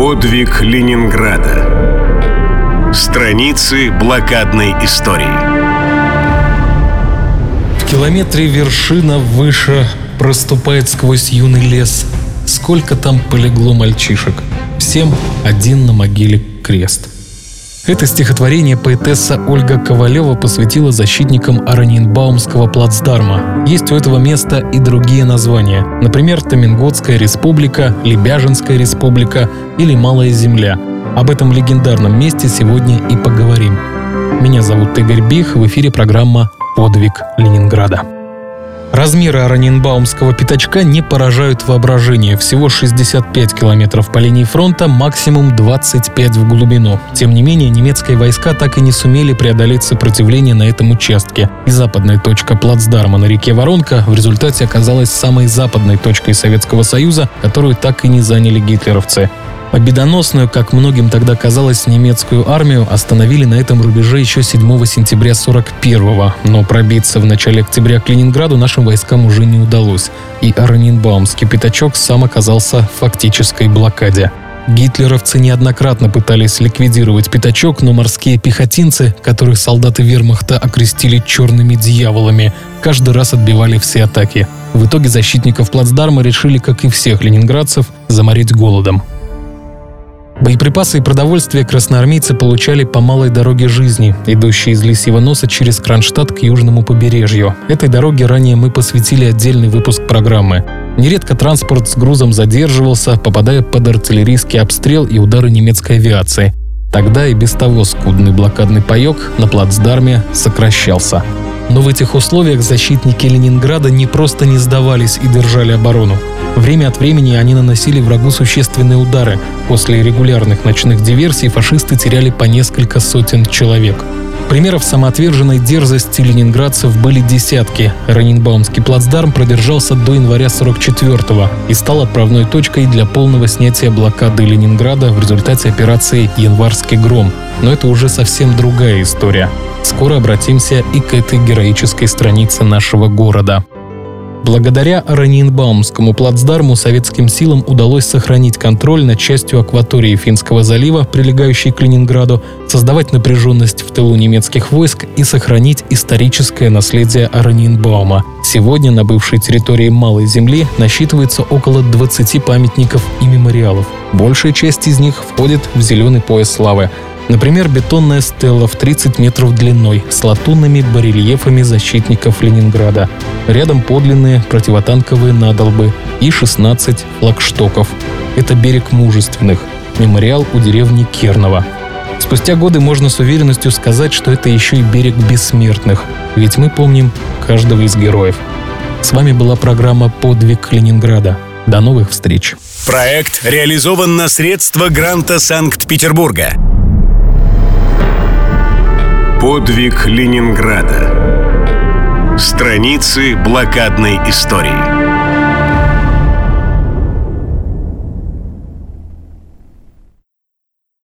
Подвиг Ленинграда. Страницы блокадной истории. В километре вершина выше проступает сквозь юный лес. Сколько там полегло мальчишек. Всем один на могиле крест. Это стихотворение поэтесса Ольга Ковалева посвятила защитникам Ораниенбаумского плацдарма. Есть у этого места и другие названия. Например, Томинготская республика, Лебяжинская республика или Малая земля. Об этом легендарном месте сегодня и поговорим. Меня зовут Игорь Бих, в эфире программа «Подвиг Ленинграда». Размеры Ораниенбаумского пятачка не поражают воображение. Всего 65 километров по линии фронта, максимум 25 в глубину. Тем не менее, немецкие войска так и не сумели преодолеть сопротивление на этом участке. И западная точка плацдарма на реке Воронка в результате оказалась самой западной точкой Советского Союза, которую так и не заняли гитлеровцы. Победоносную, как многим тогда казалось, немецкую армию остановили на этом рубеже еще 7 сентября 1941-го, но пробиться в начале октября к Ленинграду нашим войскам уже не удалось, и Ораниенбаумский пятачок сам оказался в фактической блокаде. Гитлеровцы неоднократно пытались ликвидировать пятачок, но морские пехотинцы, которых солдаты вермахта окрестили «черными дьяволами», каждый раз отбивали все атаки. В итоге защитников плацдарма решили, как и всех ленинградцев, заморить голодом. Боеприпасы и продовольствие красноармейцы получали по малой дороге жизни, идущей из Лисьего Носа через Кронштадт к южному побережью. Этой дороге ранее мы посвятили отдельный выпуск программы. Нередко транспорт с грузом задерживался, попадая под артиллерийский обстрел и удары немецкой авиации. Тогда и без того скудный блокадный паёк на плацдарме сокращался. Но в этих условиях защитники Ленинграда не просто не сдавались и держали оборону. Время от времени они наносили врагу существенные удары. После регулярных ночных диверсий фашисты теряли по несколько сотен человек. Примеров самоотверженной дерзости ленинградцев были десятки. Ораниенбаумский плацдарм продержался до января 1944-го и стал отправной точкой для полного снятия блокады Ленинграда в результате операции «Январский гром». Но это уже совсем другая история. Скоро обратимся и к этой героической странице нашего города. Благодаря Ораниенбаумскому плацдарму советским силам удалось сохранить контроль над частью акватории Финского залива, прилегающей к Ленинграду, создавать напряженность в тылу немецких войск и сохранить историческое наследие Ораниенбаума. Сегодня на бывшей территории Малой земли насчитывается около 20 памятников и мемориалов. Большая часть из них входит в зеленый пояс славы. Например, бетонная стела в 30 метров длиной с латунными барельефами защитников Ленинграда. Рядом подлинные противотанковые надолбы и 16 флагштоков. Это берег мужественных. Мемориал у деревни Керново. Спустя годы можно с уверенностью сказать, что это еще и берег бессмертных. Ведь мы помним каждого из героев. С вами была программа «Подвиг Ленинграда». До новых встреч. Проект реализован на средства гранта Санкт-Петербурга. Подвиг Ленинграда. Страницы блокадной истории.